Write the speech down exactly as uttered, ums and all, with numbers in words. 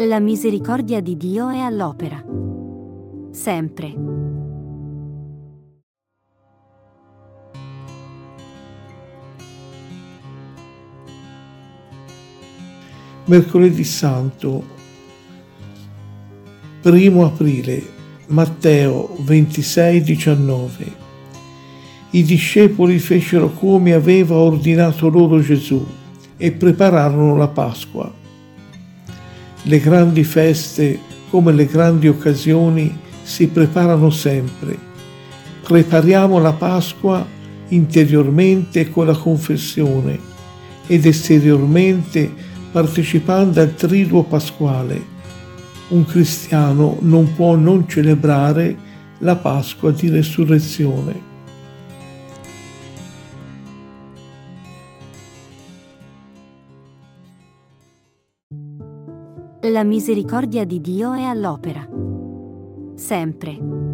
La misericordia di Dio è all'opera. Sempre. Mercoledì Santo, primo aprile, Matteo ventisei diciannove. I discepoli fecero come aveva ordinato loro Gesù e prepararono la Pasqua. Le grandi feste, come le grandi occasioni, si preparano sempre. Prepariamo la Pasqua interiormente con la confessione ed esteriormente partecipando al triduo pasquale. Un cristiano non può non celebrare la Pasqua di Resurrezione. La misericordia di Dio è all'opera. Sempre.